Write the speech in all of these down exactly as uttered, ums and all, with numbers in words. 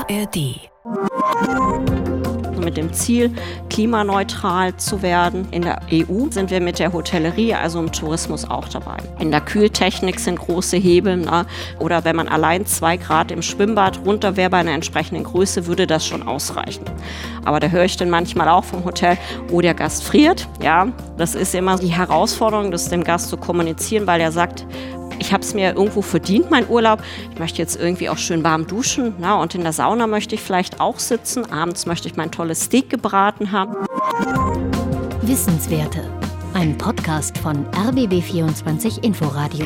R D. Mit dem Ziel, klimaneutral zu werden. In der E U sind wir mit der Hotellerie, also im Tourismus, auch dabei. In der Kühltechnik sind große Hebel. Na, oder wenn man allein zwei Grad im Schwimmbad runter wäre bei einer entsprechenden Größe, würde das schon ausreichen. Aber da höre ich dann manchmal auch vom Hotel, oh, der Gast friert. Ja, das ist immer die Herausforderung, das dem Gast zu kommunizieren, weil er sagt, ich habe es mir irgendwo verdient, mein Urlaub. Ich möchte jetzt irgendwie auch schön warm duschen. Na, und in der Sauna möchte ich vielleicht auch sitzen. Abends möchte ich mein tolles Steak gebraten haben. Wissenswerte. Ein Podcast von R B B vierundzwanzig Inforadio.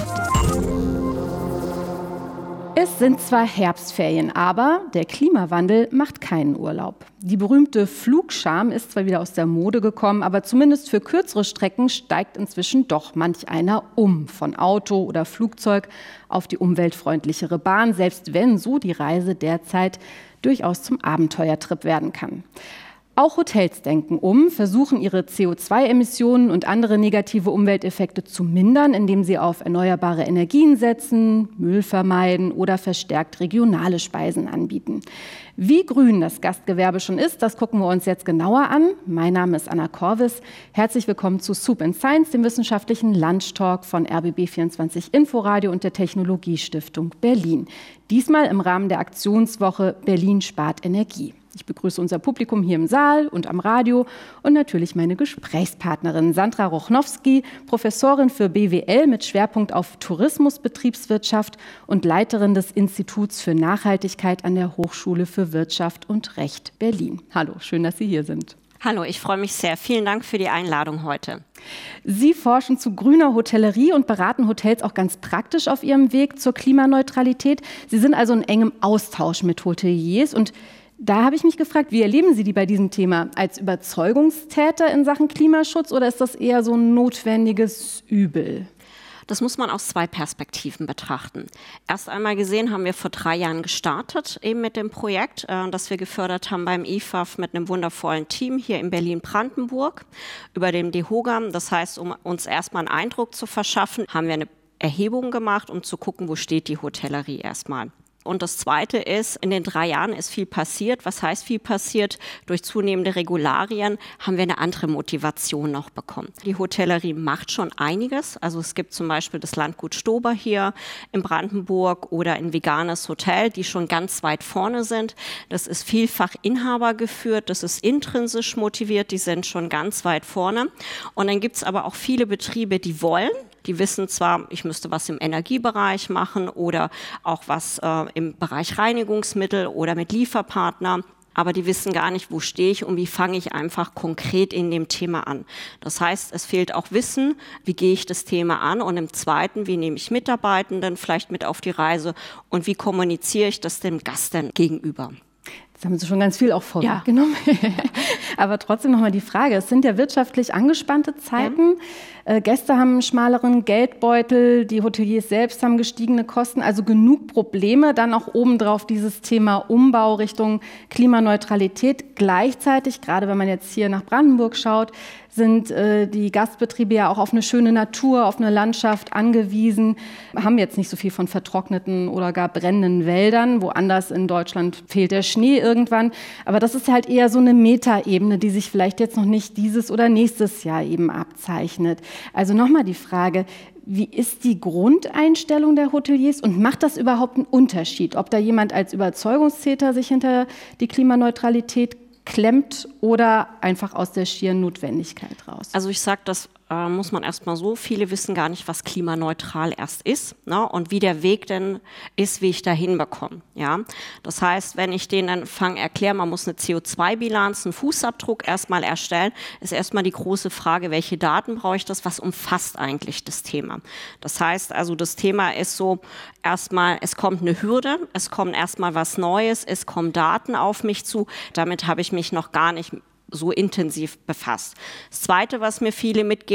Es sind zwar Herbstferien, aber der Klimawandel macht keinen Urlaub. Die berühmte Flugscham ist zwar wieder aus der Mode gekommen, aber zumindest für kürzere Strecken steigt inzwischen doch manch einer um. Von Auto oder Flugzeug auf die umweltfreundlichere Bahn, selbst wenn so die Reise derzeit durchaus zum Abenteuertrip werden kann. Auch Hotels denken um, versuchen ihre C O zwei Emissionen und andere negative Umwelteffekte zu mindern, indem sie auf erneuerbare Energien setzen, Müll vermeiden oder verstärkt regionale Speisen anbieten. Wie grün das Gastgewerbe schon ist, das gucken wir uns jetzt genauer an. Mein Name ist Anna Korvis. Herzlich willkommen zu Soup and Science, dem wissenschaftlichen Lunchtalk von R B B vierundzwanzig Inforadio und der Technologiestiftung Berlin. Diesmal im Rahmen der Aktionswoche Berlin spart Energie. Ich begrüße unser Publikum hier im Saal und am Radio und natürlich meine Gesprächspartnerin Sandra Rochnowski, Professorin für B W L mit Schwerpunkt auf Tourismusbetriebswirtschaft und Leiterin des Instituts für Nachhaltigkeit an der Hochschule für Wirtschaft und Recht Berlin. Hallo, schön, dass Sie hier sind. Hallo, ich freue mich sehr. Vielen Dank für die Einladung heute. Sie forschen zu grüner Hotellerie und beraten Hotels auch ganz praktisch auf ihrem Weg zur Klimaneutralität. Sie sind also in engem Austausch mit Hoteliers und da habe ich mich gefragt, wie erleben Sie die bei diesem Thema? Als Überzeugungstäter in Sachen Klimaschutz oder ist das eher so ein notwendiges Übel? Das muss man aus zwei Perspektiven betrachten. Erst einmal gesehen haben wir vor drei Jahren gestartet, eben mit dem Projekt, äh, das wir gefördert haben beim I F A F mit einem wundervollen Team hier in Berlin-Brandenburg über dem DEHOGA. Das heißt, um uns erstmal einen Eindruck zu verschaffen, haben wir eine Erhebung gemacht, um zu gucken, wo steht die Hotellerie erstmal. Und das Zweite ist, in den drei Jahren ist viel passiert. Was heißt viel passiert? Durch zunehmende Regularien haben wir eine andere Motivation noch bekommen. Die Hotellerie macht schon einiges. Also es gibt zum Beispiel das Landgut Stober hier in Brandenburg oder ein veganes Hotel, die schon ganz weit vorne sind. Das ist vielfach inhabergeführt, das ist intrinsisch motiviert, die sind schon ganz weit vorne. Und dann gibt es aber auch viele Betriebe, die wollen. Die wissen zwar, ich müsste was im Energiebereich machen oder auch was äh, im Bereich Reinigungsmittel oder mit Lieferpartner, aber die wissen gar nicht, wo stehe ich und wie fange ich einfach konkret in dem Thema an. Das heißt, es fehlt auch Wissen, wie gehe ich das Thema an und im Zweiten, wie nehme ich Mitarbeitenden vielleicht mit auf die Reise und wie kommuniziere ich das dem Gast denn gegenüber. Jetzt haben Sie schon ganz viel auch vorweggenommen. Ja. Aber trotzdem nochmal die Frage, es sind ja wirtschaftlich angespannte Zeiten. Ja. Äh, Gäste haben einen schmaleren Geldbeutel, die Hoteliers selbst haben gestiegene Kosten, also genug Probleme. Dann auch obendrauf dieses Thema Umbau Richtung Klimaneutralität. Gleichzeitig, gerade wenn man jetzt hier nach Brandenburg schaut, sind äh, die Gastbetriebe ja auch auf eine schöne Natur, auf eine Landschaft angewiesen, haben jetzt nicht so viel von vertrockneten oder gar brennenden Wäldern. Woanders in Deutschland fehlt der Schnee irgendwann. Aber das ist halt eher so eine Metaebene, die sich vielleicht jetzt noch nicht dieses oder nächstes Jahr eben abzeichnet. Also nochmal die Frage, wie ist die Grundeinstellung der Hoteliers und macht das überhaupt einen Unterschied, ob da jemand als Überzeugungstäter sich hinter die Klimaneutralität klemmt oder einfach aus der schieren Notwendigkeit raus? Also ich sage, das äh, muss man erstmal so, viele wissen gar nicht, was klimaneutral erst ist, ne, und wie der Weg denn ist, wie ich da hinbekomme. Ja? Das heißt, wenn ich denen anfange erkläre, man muss eine C O zwei Bilanz, einen Fußabdruck erstmal erstellen, ist erstmal die große Frage, welche Daten brauche ich das, was umfasst eigentlich das Thema. Das heißt also, das Thema ist so, erstmal, es kommt eine Hürde, es kommt erstmal was Neues, es kommen Daten auf mich zu, damit habe ich mich noch gar nicht so intensiv befasst. Das Zweite, was mir viele mitgeben,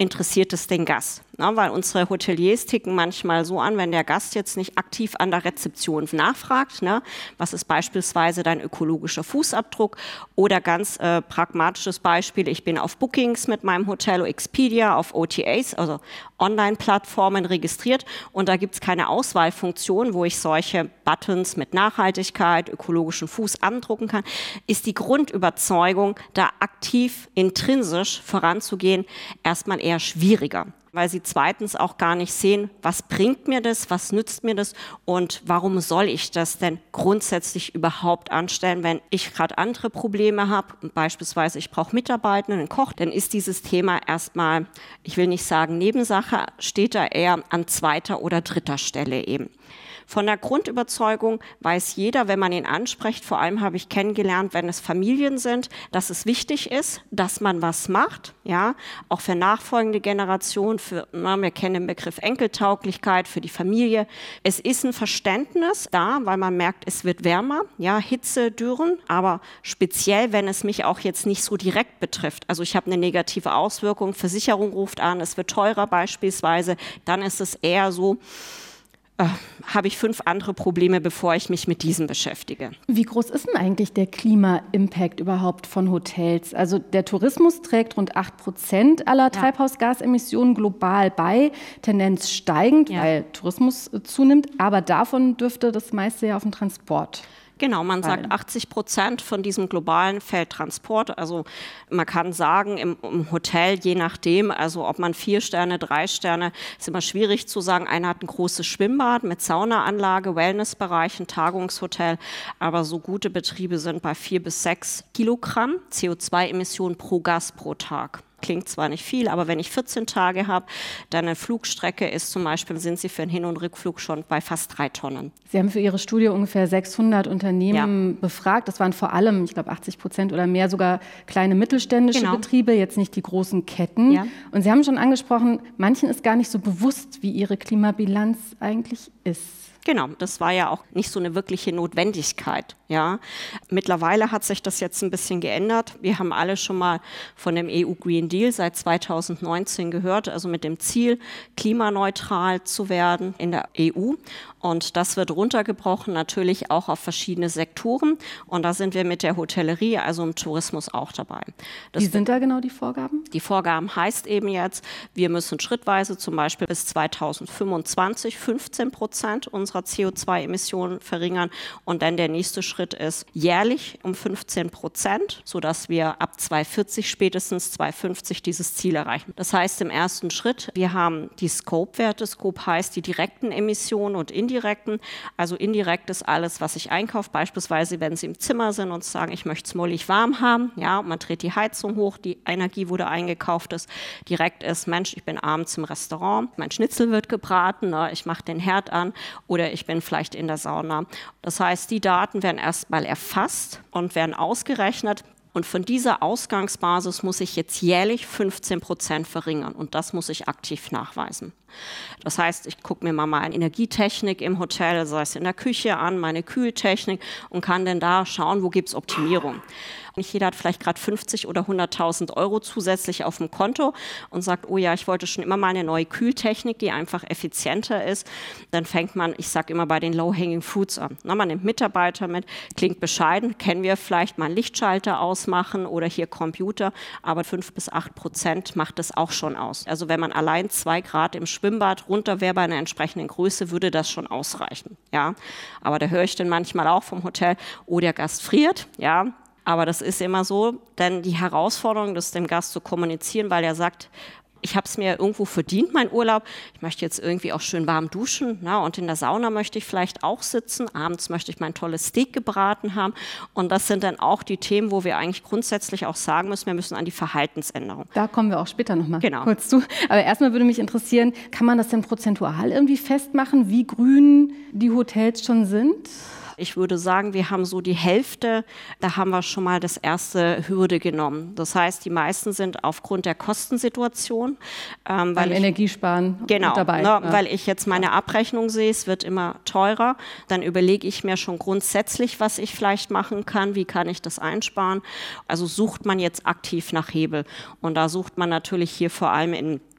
interessiert es den Gast? Na, weil unsere Hoteliers ticken manchmal so an, wenn der Gast jetzt nicht aktiv an der Rezeption nachfragt, ne, was ist beispielsweise dein ökologischer Fußabdruck oder ganz äh, pragmatisches Beispiel, ich bin auf Bookings mit meinem Hotel, Expedia, auf O T As, also Online-Plattformen registriert und da gibt es keine Auswahlfunktion, wo ich solche Buttons mit Nachhaltigkeit, ökologischen Fuß andrucken kann, ist die Grundüberzeugung, da aktiv intrinsisch voranzugehen, erstmal eher schwieriger. Weil sie zweitens auch gar nicht sehen, was bringt mir das, was nützt mir das und warum soll ich das denn grundsätzlich überhaupt anstellen, wenn ich gerade andere Probleme habe, beispielsweise ich brauche Mitarbeiter, einen Koch, dann ist dieses Thema erstmal, ich will nicht sagen Nebensache, steht da eher an zweiter oder dritter Stelle eben. Von der Grundüberzeugung weiß jeder, wenn man ihn anspricht, vor allem habe ich kennengelernt, wenn es Familien sind, dass es wichtig ist, dass man was macht, ja, auch für nachfolgende Generationen, für, na, wir kennen den Begriff Enkeltauglichkeit für die Familie. Es ist ein Verständnis da, weil man merkt, es wird wärmer, ja, Hitze, Dürren, aber speziell, wenn es mich auch jetzt nicht so direkt betrifft, also ich habe eine negative Auswirkung, Versicherung ruft an, es wird teurer beispielsweise, dann ist es eher so, Äh, habe ich fünf andere Probleme, bevor ich mich mit diesem beschäftige. Wie groß ist denn eigentlich der Klima-Impact überhaupt von Hotels? Also der Tourismus trägt rund acht Prozent aller ja. Treibhausgasemissionen global bei, Tendenz steigend, ja. weil Tourismus zunimmt, aber davon dürfte das meiste ja auf den Transport. Genau, man sagt achtzig Prozent von diesem globalen fällt Transport. Also man kann sagen, im, im Hotel, je nachdem, also ob man vier Sterne, drei Sterne, ist immer schwierig zu sagen. Einer hat ein großes Schwimmbad mit Saunaanlage, Wellnessbereich, ein Tagungshotel. Aber so gute Betriebe sind bei vier bis sechs Kilogramm C O zwei Emissionen pro Gast pro Tag. Klingt zwar nicht viel, aber wenn ich vierzehn Tage habe, dann eine Flugstrecke ist zum Beispiel, sind Sie für einen Hin- und Rückflug schon bei fast drei Tonnen. Sie haben für Ihre Studie ungefähr sechshundert Unternehmen ja. befragt. Das waren vor allem, ich glaube, achtzig Prozent oder mehr sogar kleine mittelständische genau. Betriebe, jetzt nicht die großen Ketten. Ja. Und Sie haben schon angesprochen, manchen ist gar nicht so bewusst, wie ihre Klimabilanz eigentlich ist. Genau, das war ja auch nicht so eine wirkliche Notwendigkeit. Ja. Mittlerweile hat sich das jetzt ein bisschen geändert. Wir haben alle schon mal von dem E U Green Deal seit zweitausendneunzehn gehört, also mit dem Ziel, klimaneutral zu werden in der E U. Und das wird runtergebrochen natürlich auch auf verschiedene Sektoren. Und da sind wir mit der Hotellerie, also im Tourismus auch dabei. Das Wie sind da genau die Vorgaben? Die Vorgaben heißt eben jetzt, wir müssen schrittweise zum Beispiel bis zweitausendfünfundzwanzig fünfzehn Prozent unserer C O zwei Emissionen verringern. Und dann der nächste Schritt ist jährlich um fünfzehn Prozent, sodass wir ab zweitausendvierzig spätestens zweitausendfünfzig dieses Ziel erreichen. Das heißt im ersten Schritt, wir haben die Scope-Werte. Scope heißt die direkten Emissionen und indirekten. Also indirekt ist alles, was ich einkaufe, beispielsweise wenn Sie im Zimmer sind und sagen, ich möchte es mollig warm haben, ja, und man dreht die Heizung hoch, die Energie wurde eingekauft ist. Direkt ist, Mensch, ich bin abends im Restaurant, mein Schnitzel wird gebraten, ne, ich mache den Herd an oder ich bin vielleicht in der Sauna. Das heißt, die Daten werden erstmal erfasst und werden ausgerechnet. Und von dieser Ausgangsbasis muss ich jetzt jährlich fünfzehn Prozent verringern und das muss ich aktiv nachweisen. Das heißt, ich gucke mir mal meine Energietechnik im Hotel, sei es in der Küche an, meine Kühltechnik und kann dann da schauen, wo gibt es Optimierung. Nicht jeder hat vielleicht gerade fünfzig oder hunderttausend Euro zusätzlich auf dem Konto und sagt, oh ja, ich wollte schon immer mal eine neue Kühltechnik, die einfach effizienter ist. Dann fängt man, ich sage immer, bei den Low-Hanging Fruits an. Na, man nimmt Mitarbeiter mit, klingt bescheiden, kennen wir vielleicht mal einen Lichtschalter ausmachen oder hier Computer, aber fünf bis acht Prozent macht das auch schon aus. Also wenn man allein zwei Grad im Schwimmbad runter wäre bei einer entsprechenden Größe, würde das schon ausreichen. Ja? Aber da höre ich dann manchmal auch vom Hotel, oh, der Gast friert, ja. Aber das ist immer so, denn die Herausforderung, das dem Gast zu kommunizieren, weil er sagt, ich habe es mir irgendwo verdient, mein Urlaub. Ich möchte jetzt irgendwie auch schön warm duschen, na, und in der Sauna möchte ich vielleicht auch sitzen. Abends möchte ich mein tolles Steak gebraten haben. Und das sind dann auch die Themen, wo wir eigentlich grundsätzlich auch sagen müssen, wir müssen an die Verhaltensänderung. Da kommen wir auch später nochmal genau. kurz zu. Aber erstmal würde mich interessieren, kann man das denn prozentual irgendwie festmachen, wie grün die Hotels schon sind? Ich würde sagen, wir haben so die Hälfte, da haben wir schon mal das erste Hürde genommen. Das heißt, die meisten sind aufgrund der Kostensituation. Ähm, weil Energiesparen genau, mit dabei. Ne, ja. Weil ich jetzt meine Abrechnung sehe, es wird immer teurer. Dann überlege ich mir schon grundsätzlich, was ich vielleicht machen kann, wie kann ich das einsparen. Also sucht man jetzt aktiv nach Hebel. Und da sucht man natürlich hier vor allem in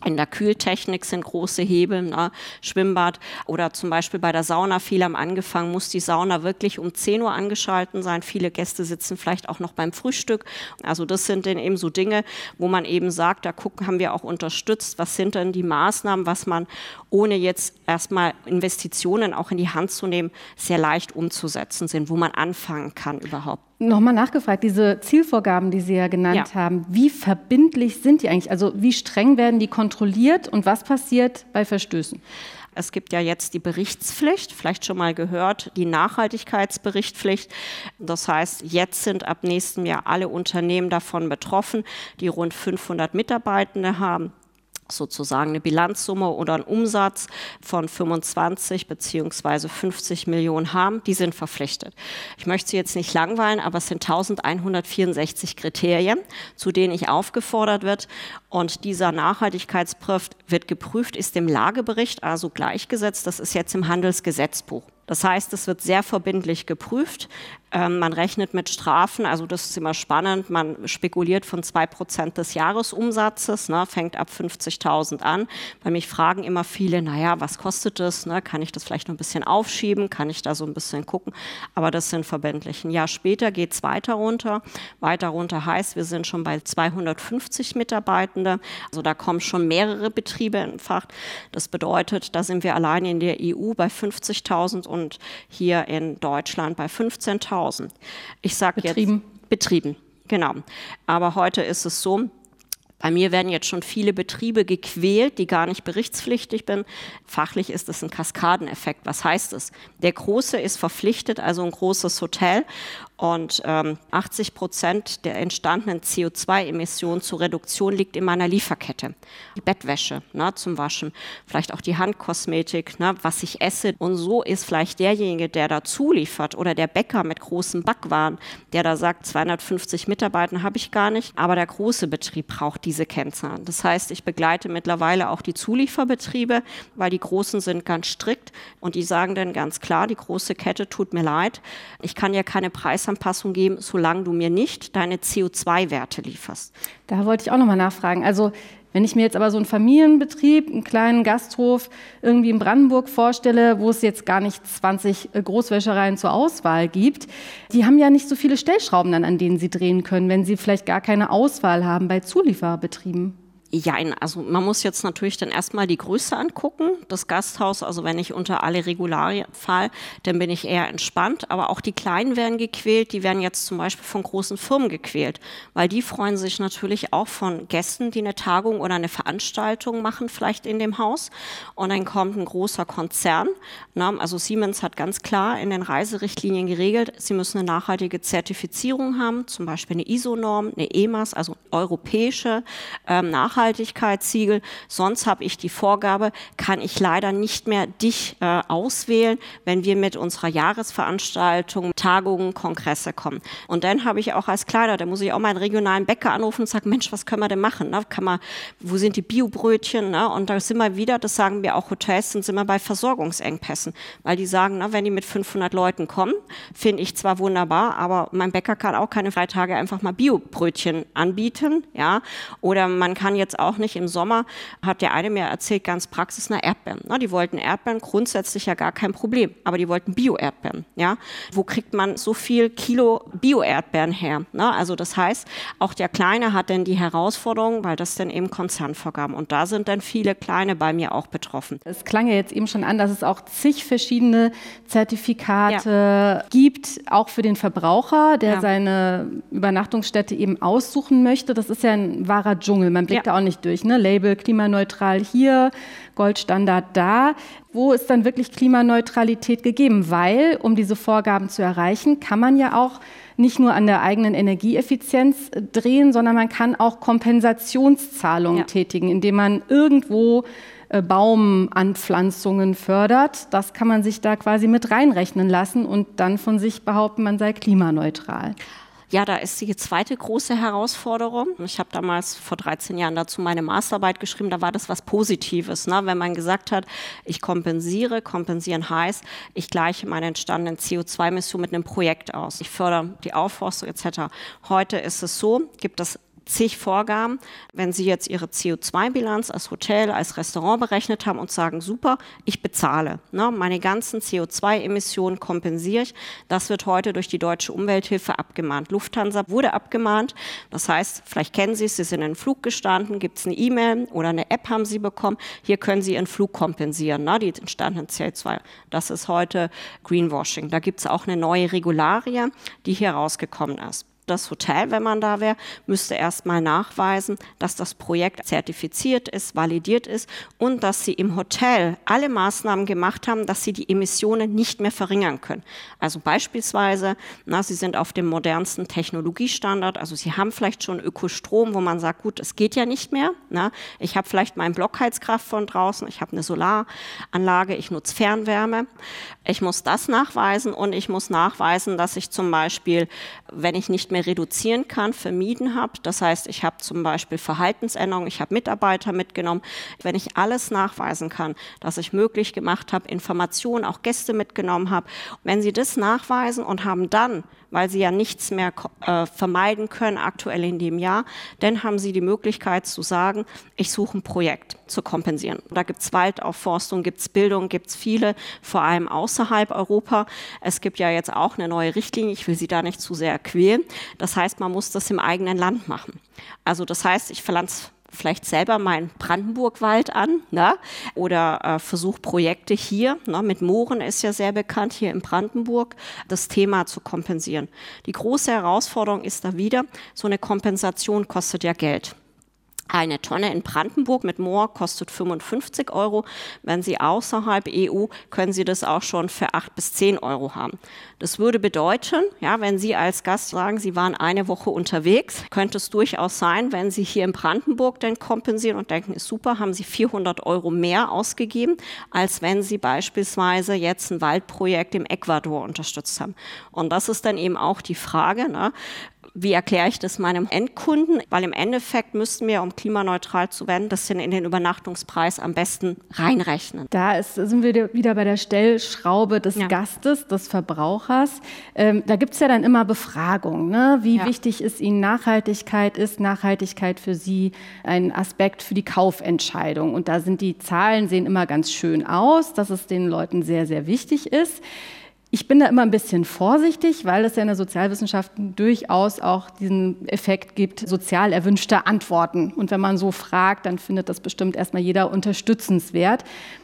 In der Kühltechnik sind große Hebel, ne? Schwimmbad oder zum Beispiel bei der Sauna. Viele haben angefangen, muss die Sauna wirklich um zehn Uhr angeschalten sein. Viele Gäste sitzen vielleicht auch noch beim Frühstück. Also das sind dann eben so Dinge, wo man eben sagt, da gucken, haben wir auch unterstützt, was sind denn die Maßnahmen, was man ohne jetzt erstmal Investitionen auch in die Hand zu nehmen, sehr leicht umzusetzen sind, wo man anfangen kann überhaupt. Nochmal nachgefragt, diese Zielvorgaben, die Sie ja genannt ja. haben, wie verbindlich sind die eigentlich? Also wie streng werden die kontrolliert und was passiert bei Verstößen? Es gibt ja jetzt die Berichtspflicht, vielleicht schon mal gehört, die Nachhaltigkeitsberichtspflicht. Das heißt, jetzt sind ab nächstem Jahr alle Unternehmen davon betroffen, die rund fünfhundert Mitarbeitende haben, sozusagen eine Bilanzsumme oder einen Umsatz von fünfundzwanzig beziehungsweise fünfzig Millionen haben, die sind verpflichtet. Ich möchte Sie jetzt nicht langweilen, aber es sind eintausendeinhundertvierundsechzig Kriterien, zu denen ich aufgefordert wird. Und dieser Nachhaltigkeitsbericht wird geprüft, ist im Lagebericht, also gleichgesetzt. Das ist jetzt im Handelsgesetzbuch. Das heißt, es wird sehr verbindlich geprüft. Ähm, man rechnet mit Strafen, also das ist immer spannend. Man spekuliert von zwei Prozent des Jahresumsatzes, ne, fängt ab fünfzigtausend an. Bei mich fragen immer viele, naja, was kostet das? Ne? Kann ich das vielleicht noch ein bisschen aufschieben? Kann ich da so ein bisschen gucken? Aber das sind verbindlich. Ein Jahr später geht es weiter runter. Weiter runter heißt, wir sind schon bei zweihundertfünfzig Mitarbeitende. Also da kommen schon mehrere Betriebe in Fach. Das bedeutet, da sind wir allein in der E U bei fünfzigtausend und hier in Deutschland bei fünfzehntausend. Ich sage jetzt Betrieben, genau. Aber heute ist es so, bei mir werden jetzt schon viele Betriebe gequält, die gar nicht berichtspflichtig sind. Fachlich ist es ein Kaskadeneffekt. Was heißt es? Der Große ist verpflichtet, also ein großes Hotel. Und ähm, achtzig Prozent der entstandenen C O zwei Emissionen zur Reduktion liegt in meiner Lieferkette. Die Bettwäsche, ne, zum Waschen, vielleicht auch die Handkosmetik, ne, was ich esse. Und so ist vielleicht derjenige, der da zuliefert oder der Bäcker mit großen Backwaren, der da sagt, zweihundertfünfzig Mitarbeiter habe ich gar nicht, aber der große Betrieb braucht diese Kennzahlen. Das heißt, ich begleite mittlerweile auch die Zulieferbetriebe, weil die Großen sind ganz strikt und die sagen dann ganz klar, die große Kette, tut mir leid, ich kann ja keine Preis Anpassung geben, solange du mir nicht deine C O zwei Werte lieferst. Da wollte ich auch nochmal nachfragen. Also wenn ich mir jetzt aber so einen Familienbetrieb, einen kleinen Gasthof irgendwie in Brandenburg vorstelle, wo es jetzt gar nicht zwanzig Großwäschereien zur Auswahl gibt, die haben ja nicht so viele Stellschrauben dann, an denen sie drehen können, wenn sie vielleicht gar keine Auswahl haben bei Zulieferbetrieben. Ja, also man muss jetzt natürlich dann erstmal die Größe angucken, das Gasthaus, also wenn ich unter alle Regularien falle, dann bin ich eher entspannt, aber auch die Kleinen werden gequält, die werden jetzt zum Beispiel von großen Firmen gequält, weil die freuen sich natürlich auch von Gästen, die eine Tagung oder eine Veranstaltung machen, vielleicht in dem Haus und dann kommt ein großer Konzern, ne? Also Siemens hat ganz klar in den Reiserichtlinien geregelt, sie müssen eine nachhaltige Zertifizierung haben, zum Beispiel eine I S O-Norm, eine E M A S, also europäische ähm, Nachhaltigkeit, Nachhaltigkeitssiegel. Sonst habe ich die Vorgabe, kann ich leider nicht mehr dich äh, auswählen, wenn wir mit unserer Jahresveranstaltung, Tagungen, Kongresse kommen. Und dann habe ich auch als Kleiner, da muss ich auch meinen regionalen Bäcker anrufen und sagen, Mensch, was können wir denn machen? Ne? Kann man, wo sind die Biobrötchen? Ne? Und da sind wir wieder, das sagen wir auch Hotels, sind wir bei Versorgungsengpässen. Weil die sagen, na, wenn die mit fünfhundert Leuten kommen, finde ich zwar wunderbar, aber mein Bäcker kann auch keine drei Tage einfach mal Biobrötchen anbieten. Ja? Oder man kann jetzt auch nicht im Sommer, hat der eine mir erzählt, ganz praxis, na Erdbeeren. Na, die wollten Erdbeeren, grundsätzlich ja gar kein Problem, aber die wollten Bio-Erdbeeren. Ja? Wo kriegt man so viel Kilo Bio-Erdbeeren her? Na, also das heißt, auch der Kleine hat dann die Herausforderung, weil das dann eben Konzernvorgaben und da sind dann viele Kleine bei mir auch betroffen. Es klang ja jetzt eben schon an, dass es auch zig verschiedene Zertifikate ja. gibt, auch für den Verbraucher, der ja. seine Übernachtungsstätte eben aussuchen möchte. Das ist ja ein wahrer Dschungel. Man blickt ja. da auch nicht durch, ne? Label klimaneutral hier, Goldstandard da. Wo ist dann wirklich Klimaneutralität gegeben? Weil, um diese Vorgaben zu erreichen, kann man ja auch nicht nur an der eigenen Energieeffizienz drehen, sondern man kann auch Kompensationszahlungen ja. tätigen, indem man irgendwo äh, Baumanpflanzungen fördert. Das kann man sich da quasi mit reinrechnen lassen und dann von sich behaupten, man sei klimaneutral. Ja, da ist die zweite große Herausforderung. Ich habe damals vor dreizehn Jahren dazu meine Masterarbeit geschrieben, da war das was Positives, ne? Wenn man gesagt hat, ich kompensiere, kompensieren heißt, ich gleiche meine entstandenen C O zwei Emissionen mit einem Projekt aus. Ich fördere die Aufforstung et cetera. Heute ist es so, gibt es zig Vorgaben. Wenn Sie jetzt Ihre C O zwei Bilanz als Hotel, als Restaurant berechnet haben und sagen, super, ich bezahle, ne, meine ganzen C O zwei Emissionen kompensiere ich, das wird heute durch die Deutsche Umwelthilfe abgemahnt. Lufthansa wurde abgemahnt, das heißt, vielleicht kennen Sie es, Sie sind in einen Flug gestanden, gibt es eine E-Mail oder eine App haben Sie bekommen, hier können Sie Ihren Flug kompensieren, ne, die entstandenen C O zwei. Das ist heute Greenwashing. Da gibt es auch eine neue Regularie, die hier rausgekommen ist. Das Hotel, wenn man da wäre, müsste erstmal nachweisen, dass das Projekt zertifiziert ist, validiert ist und dass sie im Hotel alle Maßnahmen gemacht haben, dass sie die Emissionen nicht mehr verringern können. Also beispielsweise, na, sie sind auf dem modernsten Technologiestandard, also sie haben vielleicht schon Ökostrom, wo man sagt, gut, es geht ja nicht mehr. Na, ich habe vielleicht meine Blockheizkraft von draußen, ich habe eine Solaranlage, ich nutze Fernwärme. Ich muss das nachweisen und ich muss nachweisen, dass ich zum Beispiel, wenn ich nicht mehr reduzieren kann, vermieden habe. Das heißt, ich habe zum Beispiel Verhaltensänderungen, ich habe Mitarbeiter mitgenommen. Wenn ich alles nachweisen kann, dass ich möglich gemacht habe, Informationen, auch Gäste mitgenommen habe, wenn Sie das nachweisen und haben dann, weil Sie ja nichts mehr äh, vermeiden können aktuell in dem Jahr, dann haben Sie die Möglichkeit zu sagen, ich suche ein Projekt zu kompensieren. Da gibt es Waldaufforstung, gibt es Bildung, gibt es viele, vor allem außerhalb Europa. Es gibt ja jetzt auch eine neue Richtlinie, ich will Sie da nicht zu sehr quälen. Das heißt, man muss das im eigenen Land machen. Also das heißt, ich pflanze vielleicht selber meinen Brandenburgwald an, ne? Oder äh, versuche Projekte hier, ne? Mit Mooren ist ja sehr bekannt, hier in Brandenburg, das Thema zu kompensieren. Die große Herausforderung ist da wieder, so eine Kompensation kostet ja Geld. Eine Tonne in Brandenburg mit Moor kostet fünfundfünfzig Euro. Wenn Sie außerhalb E U, können Sie das auch schon für acht bis zehn Euro haben. Das würde bedeuten, ja, wenn Sie als Gast sagen, Sie waren eine Woche unterwegs, könnte es durchaus sein, wenn Sie hier in Brandenburg dann kompensieren und denken, ist super, haben Sie vierhundert Euro mehr ausgegeben, als wenn Sie beispielsweise jetzt ein Waldprojekt im Ecuador unterstützt haben. Und das ist dann eben auch die Frage, ne? Wie erkläre ich das meinem Endkunden? Weil im Endeffekt müssten wir, um klimaneutral zu werden, das in den Übernachtungspreis am besten reinrechnen. Da ist, sind wir wieder bei der Stellschraube des ja. Gastes, des Verbrauchers. Ähm, da gibt es ja dann immer Befragungen. Ne? Wie ja. wichtig ist Ihnen Nachhaltigkeit? Ist Nachhaltigkeit für Sie ein Aspekt für die Kaufentscheidung? Und da sind die Zahlen, sehen immer ganz schön aus, dass es den Leuten sehr, sehr wichtig ist. Ich bin da immer ein bisschen vorsichtig, weil es ja in der Sozialwissenschaften durchaus auch diesen Effekt gibt, sozial erwünschte Antworten. Und wenn man so fragt, dann findet das bestimmt erstmal jeder unterstützenswert.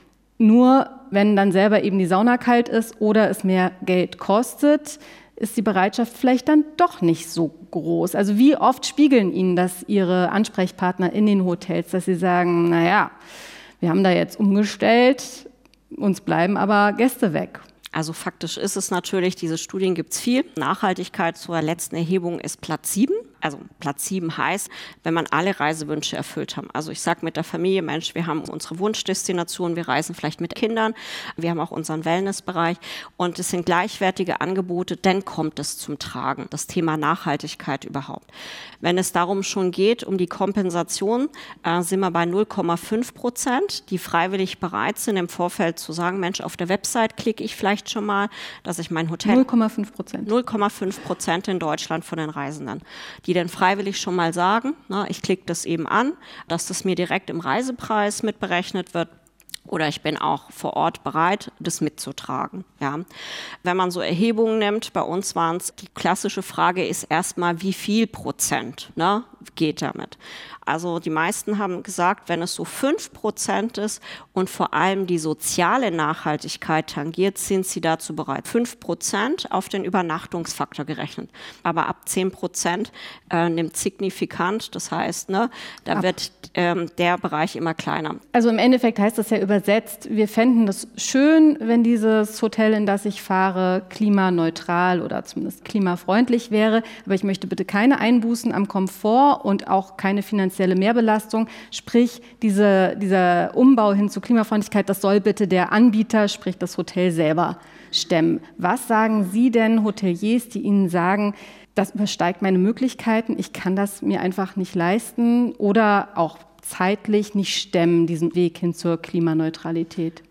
Nur wenn dann selber eben die Sauna kalt ist oder es mehr Geld kostet, ist die Bereitschaft vielleicht dann doch nicht so groß. Also wie oft spiegeln Ihnen das Ihre Ansprechpartner in den Hotels, dass sie sagen, naja, wir haben da jetzt umgestellt, uns bleiben aber Gäste weg. Also faktisch ist es natürlich, diese Studien gibt es viel. Nachhaltigkeit zur letzten Erhebung ist Platz sieben. Also Platz sieben heißt, wenn man alle Reisewünsche erfüllt haben. Also ich sage mit der Familie, Mensch, wir haben unsere Wunschdestination, wir reisen vielleicht mit Kindern, wir haben auch unseren Wellnessbereich und es sind gleichwertige Angebote, dann kommt es zum Tragen, das Thema Nachhaltigkeit überhaupt. Wenn es darum schon geht, um die Kompensation, äh, sind wir bei null Komma fünf Prozent, die freiwillig bereit sind, im Vorfeld zu sagen, Mensch, auf der Website klicke ich vielleicht schon mal, dass ich mein Hotel... null Komma fünf Prozent. null Komma fünf Prozent in Deutschland von den Reisenden, die dann freiwillig schon mal sagen, na, ich klicke das eben an, dass das mir direkt im Reisepreis mitberechnet wird. Oder ich bin auch vor Ort bereit, das mitzutragen. Ja. Wenn man so Erhebungen nimmt, bei uns waren es, die klassische Frage ist erstmal, wie viel Prozent, ne, geht damit? Also die meisten haben gesagt, wenn es so fünf Prozent ist und vor allem die soziale Nachhaltigkeit tangiert, sind sie dazu bereit. fünf Prozent auf den Übernachtungsfaktor gerechnet. Aber ab zehn Prozent äh, nimmt signifikant, das heißt, ne, da ab. wird ähm, der Bereich immer kleiner. Also im Endeffekt heißt das ja übersetzt, wir fänden das schön, wenn dieses Hotel, in das ich fahre, klimaneutral oder zumindest klimafreundlich wäre. Aber ich möchte bitte keine Einbußen am Komfort und auch keine finanzielle Mehrbelastung, sprich diese, dieser Umbau hin zu Klimafreundlichkeit, das soll bitte der Anbieter, sprich das Hotel selber stemmen. Was sagen Sie denn Hoteliers, die Ihnen sagen, das übersteigt meine Möglichkeiten, ich kann das mir einfach nicht leisten oder auch zeitlich nicht stemmen, diesen Weg hin zur Klimaneutralität?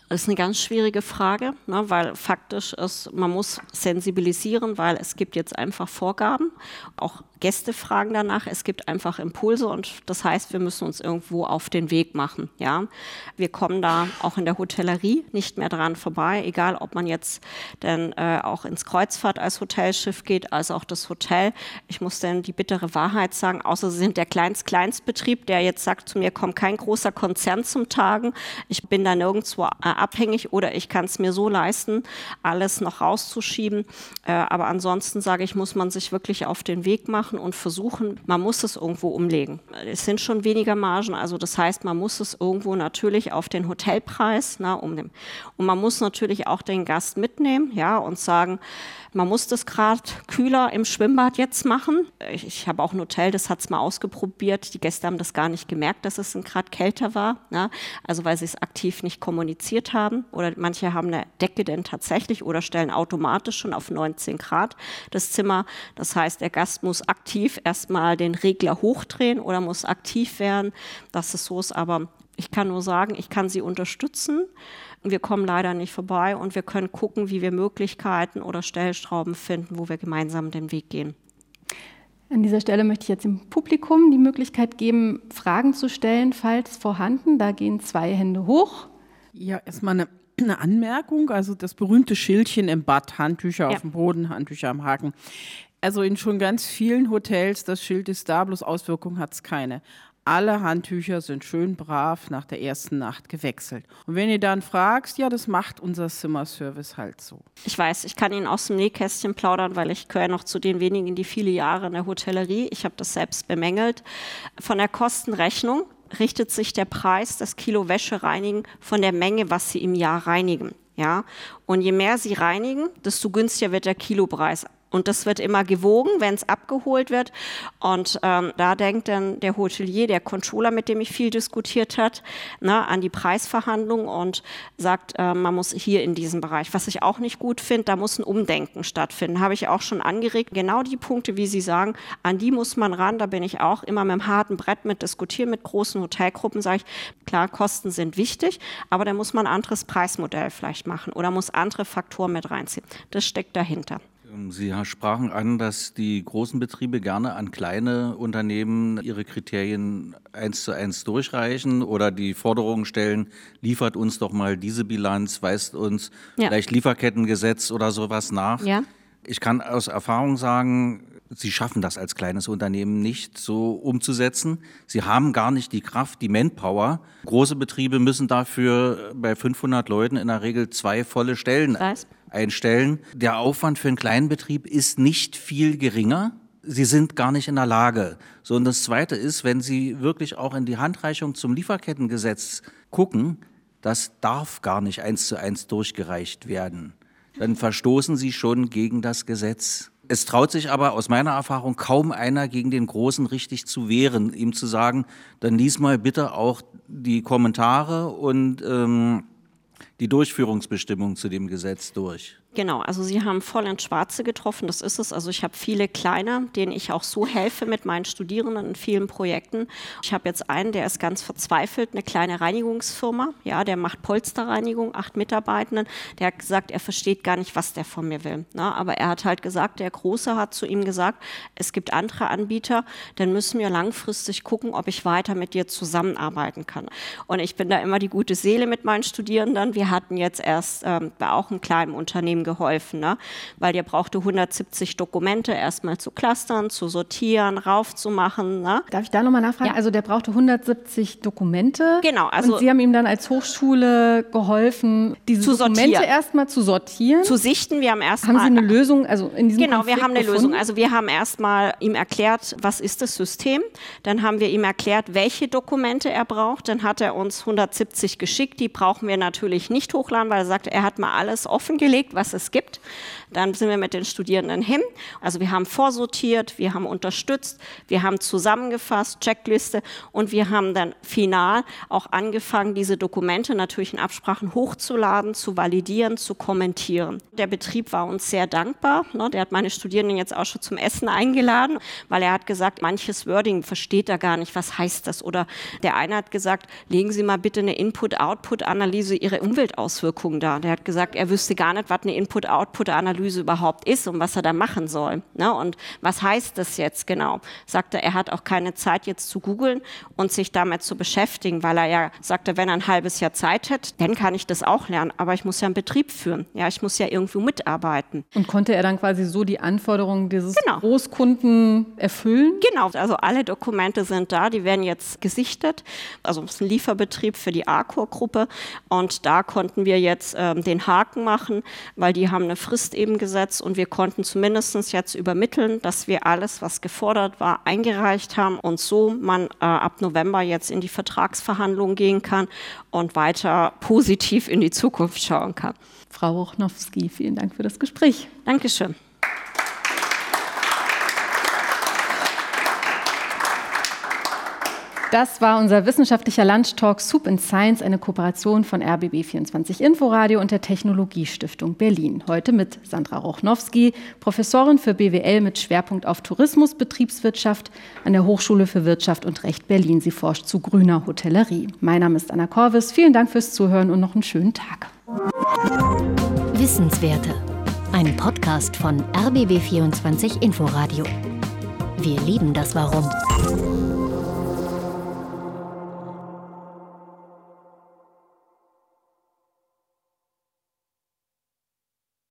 Das ist eine ganz schwierige Frage, ne, weil faktisch ist, man muss sensibilisieren, weil es gibt jetzt einfach Vorgaben. Auch Gäste fragen danach, es gibt einfach Impulse und das heißt, wir müssen uns irgendwo auf den Weg machen. Ja? Wir kommen da auch in der Hotellerie nicht mehr dran vorbei, egal ob man jetzt denn äh, auch ins Kreuzfahrt als Hotelschiff geht, als auch das Hotel. Ich muss denn die bittere Wahrheit sagen, außer Sie sind der Kleinst-Kleinstbetrieb, der jetzt sagt zu mir, kommt kein großer Konzern zum Tagen, ich bin da nirgendwo äh, abhängig oder ich kann es mir so leisten, alles noch rauszuschieben. Äh, aber ansonsten sage ich, muss man sich wirklich auf den Weg machen und versuchen, man muss es irgendwo umlegen. Es sind schon weniger Margen, also das heißt, man muss es irgendwo natürlich auf den Hotelpreis na, umnehmen. Und man muss natürlich auch den Gast mitnehmen, ja, und sagen, man muss das gerade kühler im Schwimmbad jetzt machen. Ich, ich habe auch ein Hotel, das hat es mal ausprobiert. Die Gäste haben das gar nicht gemerkt, dass es gerade kälter war. Ne? Also weil sie es aktiv nicht kommuniziert haben. Oder manche haben eine Decke denn tatsächlich oder stellen automatisch schon auf neunzehn Grad das Zimmer. Das heißt, der Gast muss aktiv erstmal den Regler hochdrehen oder muss aktiv werden, dass es so ist. Aber ich kann nur sagen, ich kann Sie unterstützen. Wir kommen leider nicht vorbei und wir können gucken, wie wir Möglichkeiten oder Stellschrauben finden, wo wir gemeinsam den Weg gehen. An dieser Stelle möchte ich jetzt dem Publikum die Möglichkeit geben, Fragen zu stellen, falls vorhanden. Da gehen zwei Hände hoch. Ja, erstmal eine, eine Anmerkung. Also das berühmte Schildchen im Bad, Handtücher Ja. auf dem Boden, Handtücher am Haken. Also in schon ganz vielen Hotels, das Schild ist da, bloß Auswirkungen hat es keine. Alle Handtücher sind schön brav nach der ersten Nacht gewechselt. Und wenn ihr dann fragst, ja, das macht unser Zimmerservice halt so. Ich weiß, ich kann Ihnen aus dem Nähkästchen plaudern, weil ich gehöre noch zu den wenigen, die viele Jahre in der Hotellerie, ich habe das selbst bemängelt. Von der Kostenrechnung richtet sich der Preis des Kilo Wäsche reinigen von der Menge, was Sie im Jahr reinigen. Ja? Und je mehr Sie reinigen, desto günstiger wird der Kilopreis. Und das wird immer gewogen, wenn es abgeholt wird. Und ähm, da denkt dann der Hotelier, der Controller, mit dem ich viel diskutiert hat, ne, an die Preisverhandlung und sagt, äh, man muss hier in diesem Bereich. Was ich auch nicht gut finde, da muss ein Umdenken stattfinden. Habe ich auch schon angeregt. Genau die Punkte, wie Sie sagen, an die muss man ran. Da bin ich auch immer mit einem harten Brett mit diskutieren, mit großen Hotelgruppen. Sage ich, klar, Kosten sind wichtig, aber da muss man ein anderes Preismodell vielleicht machen oder muss andere Faktoren mit reinziehen. Das steckt dahinter. Sie sprachen an, dass die großen Betriebe gerne an kleine Unternehmen ihre Kriterien eins zu eins durchreichen oder die Forderungen stellen, liefert uns doch mal diese Bilanz, weist uns Ja. vielleicht Lieferkettengesetz oder sowas nach. Ja. Ich kann aus Erfahrung sagen, Sie schaffen das als kleines Unternehmen nicht so umzusetzen. Sie haben gar nicht die Kraft, die Manpower. Große Betriebe müssen dafür bei fünfhundert Leuten in der Regel zwei volle Stellen Weiß. einstellen. Der Aufwand für einen kleinen Betrieb ist nicht viel geringer. Sie sind gar nicht in der Lage. So, und das Zweite ist, wenn Sie wirklich auch in die Handreichung zum Lieferkettengesetz gucken, das darf gar nicht eins zu eins durchgereicht werden. Dann verstoßen Sie schon gegen das Gesetz. Es traut sich aber aus meiner Erfahrung kaum einer gegen den Großen richtig zu wehren, ihm zu sagen, dann lies mal bitte auch die Kommentare und ähm, die Durchführungsbestimmung zu dem Gesetz durch. Genau, also Sie haben voll ins Schwarze getroffen, das ist es. Also ich habe viele Kleine, denen ich auch so helfe mit meinen Studierenden in vielen Projekten. Ich habe jetzt einen, der ist ganz verzweifelt, eine kleine Reinigungsfirma, ja, der macht Polsterreinigung, acht Mitarbeitenden. Der hat gesagt, er versteht gar nicht, was der von mir will. Na, aber er hat halt gesagt, der Große hat zu ihm gesagt, es gibt andere Anbieter, dann müssen wir langfristig gucken, ob ich weiter mit dir zusammenarbeiten kann. Und ich bin da immer die gute Seele mit meinen Studierenden. Wir hatten jetzt erst ähm, bei auch einem kleinen Unternehmen geholfen, ne? Weil der brauchte hundertsiebzig Dokumente erstmal zu clustern, zu sortieren, raufzumachen. Ne? Darf ich da nochmal nachfragen? Ja. Also der brauchte hundertsiebzig Dokumente. Genau, also und Sie haben ihm dann als Hochschule geholfen, diese Zu Dokumente sortieren. erstmal zu sortieren. zu sichten. Wir haben erstmal haben Sie eine Lösung, also in diesem Genau, Konflikt wir haben eine gefunden? Lösung. Also wir haben erstmal ihm erklärt, was ist das System. Dann haben wir ihm erklärt, welche Dokumente er braucht. Dann hat er uns hundertsiebzig geschickt. Die brauchen wir natürlich nicht hochladen, weil er sagte, er hat mal alles offengelegt, was was es gibt. Dann sind wir mit den Studierenden hin. Also wir haben vorsortiert, wir haben unterstützt, wir haben zusammengefasst, Checkliste und wir haben dann final auch angefangen, diese Dokumente natürlich in Absprachen hochzuladen, zu validieren, zu kommentieren. Der Betrieb war uns sehr dankbar. Ne? Der hat meine Studierenden jetzt auch schon zum Essen eingeladen, weil er hat gesagt, manches Wording versteht er gar nicht, was heißt das? Oder der eine hat gesagt, legen Sie mal bitte eine Input-Output-Analyse Ihrer Umweltauswirkungen dar. Der hat gesagt, er wüsste gar nicht, was eine Input-Output-Analyse überhaupt ist und was er da machen soll. Ne? Und was heißt das jetzt genau? Sagte, er hat auch keine Zeit jetzt zu googeln und sich damit zu beschäftigen, weil er ja sagte, wenn er ein halbes Jahr Zeit hätte, dann kann ich das auch lernen. Aber ich muss ja einen Betrieb führen. Ja, ich muss ja irgendwo mitarbeiten. Und konnte er dann quasi so die Anforderungen dieses genau. Großkunden erfüllen? Genau, also alle Dokumente sind da, die werden jetzt gesichtet. Also es ist ein Lieferbetrieb für die Arcor-Gruppe und da konnten wir jetzt ähm, den Haken machen, weil die haben eine Frist eben gesetzt und wir konnten zumindest jetzt übermitteln, dass wir alles, was gefordert war, eingereicht haben und so man äh, ab November jetzt in die Vertragsverhandlungen gehen kann und weiter positiv in die Zukunft schauen kann. Frau Rochnowski, vielen Dank für das Gespräch. Dankeschön. Das war unser wissenschaftlicher Lunchtalk Soup and Science, eine Kooperation von R B B vierundzwanzig Inforadio und der Technologiestiftung Berlin. Heute mit Sandra Rochnowski, Professorin für B W L mit Schwerpunkt auf Tourismus, Betriebswirtschaft an der Hochschule für Wirtschaft und Recht Berlin. Sie forscht zu grüner Hotellerie. Mein Name ist Anna Korvis. Vielen Dank fürs Zuhören und noch einen schönen Tag. Wissenswerte. Ein Podcast von R B B vierundzwanzig Inforadio. Wir lieben das Warum.